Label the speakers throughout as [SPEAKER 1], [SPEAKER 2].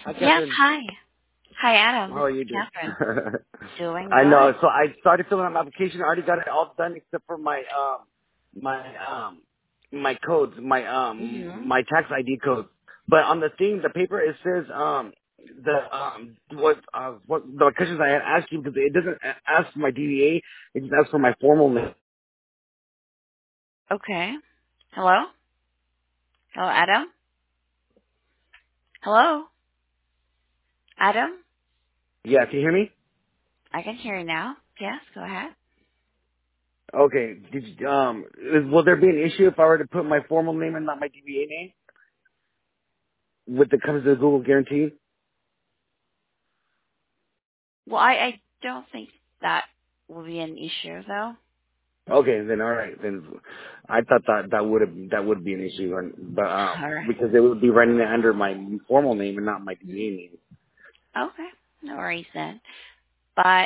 [SPEAKER 1] Hi,
[SPEAKER 2] Yes,
[SPEAKER 1] Catherine.
[SPEAKER 2] hi. Hi, Adam.
[SPEAKER 1] How
[SPEAKER 2] This
[SPEAKER 1] are
[SPEAKER 2] is
[SPEAKER 1] you doing?
[SPEAKER 2] Catherine. Doing
[SPEAKER 1] I know.
[SPEAKER 2] good.
[SPEAKER 1] So I started filling out my application. I already got it all done except for my my codes,
[SPEAKER 2] Mm-hmm.
[SPEAKER 1] my tax ID codes. But on the thing, the paper, it says what the questions I had asked you, because it doesn't ask for my DVA. It just asks for my formal name.
[SPEAKER 2] Okay. Hello? Hello, Adam? Hello? Adam?
[SPEAKER 1] Yeah, can you hear me?
[SPEAKER 2] I can hear you now. Yes, go ahead.
[SPEAKER 1] Okay. Will there be an issue if I were to put my formal name and not my DVA name with the comes to the Google guarantee?
[SPEAKER 2] Well, I don't think that will be an issue, though.
[SPEAKER 1] Okay, then all right. Then I thought that would be an issue, but
[SPEAKER 2] All right.
[SPEAKER 1] because they would be running it under my formal name and not my
[SPEAKER 2] Mhm.
[SPEAKER 1] DBA name.
[SPEAKER 2] Okay. No worries then. But,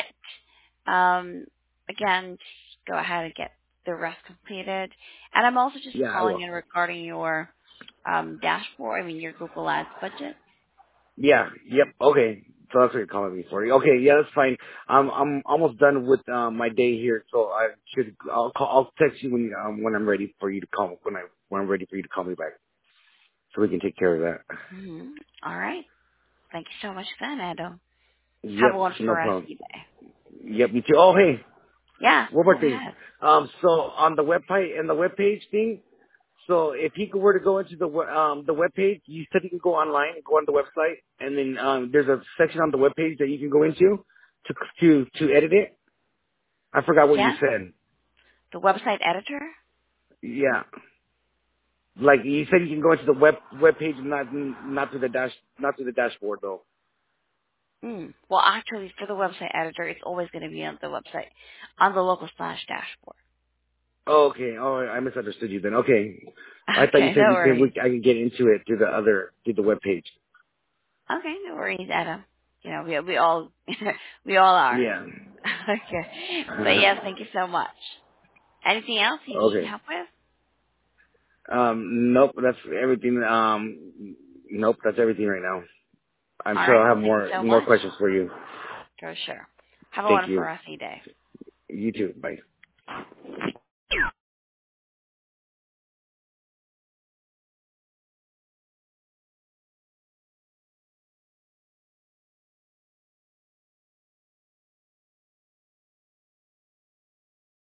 [SPEAKER 2] again, just go ahead and get the rest completed. And I'm also just
[SPEAKER 1] Yeah, I
[SPEAKER 2] calling
[SPEAKER 1] will.
[SPEAKER 2] in regarding your dashboard, your Google Ads budget.
[SPEAKER 1] Yeah, yep. Okay, so that's what you're calling me for. Okay, yeah, that's fine. I'm almost done with my day here, so I should. I'll text you when I'm ready for you to call when I'm ready for you to call me back, so we can take care of that.
[SPEAKER 2] Mm-hmm. All right. Thank you so much then, Adam. Have a
[SPEAKER 1] Yep,
[SPEAKER 2] wonderful
[SPEAKER 1] no
[SPEAKER 2] rest of
[SPEAKER 1] problem.
[SPEAKER 2] your day.
[SPEAKER 1] Yep, you too. Oh, hey,
[SPEAKER 2] Yeah,
[SPEAKER 1] one
[SPEAKER 2] go
[SPEAKER 1] more thing.
[SPEAKER 2] ahead.
[SPEAKER 1] So on the website and the webpage thing. So if he were to go into the web page, you said he can go online and go on the website, and then there's a section on the web page that you can go into to edit it. I forgot what you
[SPEAKER 2] Yeah,
[SPEAKER 1] said.
[SPEAKER 2] the website editor.
[SPEAKER 1] Yeah, like you said, you can go into the web page and not to the not to the dashboard though.
[SPEAKER 2] Well, actually, for the website editor, it's always going to be on the website, on the local slash dashboard.
[SPEAKER 1] Oh, okay. Oh, I misunderstood you then. Okay, I thought you
[SPEAKER 2] Okay,
[SPEAKER 1] said
[SPEAKER 2] no worries.
[SPEAKER 1] I can get into it through the web page.
[SPEAKER 2] Okay, no worries, Adam. We all we all are.
[SPEAKER 1] Yeah.
[SPEAKER 2] Okay, but yes, thank you so much. Anything else you need
[SPEAKER 1] Okay.
[SPEAKER 2] help with?
[SPEAKER 1] Nope. That's everything. Nope. That's everything right now. I'm
[SPEAKER 2] All
[SPEAKER 1] sure
[SPEAKER 2] right,
[SPEAKER 1] I'll
[SPEAKER 2] well,
[SPEAKER 1] have
[SPEAKER 2] thank you so
[SPEAKER 1] more
[SPEAKER 2] much.
[SPEAKER 1] questions for you.
[SPEAKER 2] For sure. Have a
[SPEAKER 1] Thank
[SPEAKER 2] wonderful
[SPEAKER 1] you.
[SPEAKER 2] rest of your day.
[SPEAKER 1] You too. Bye.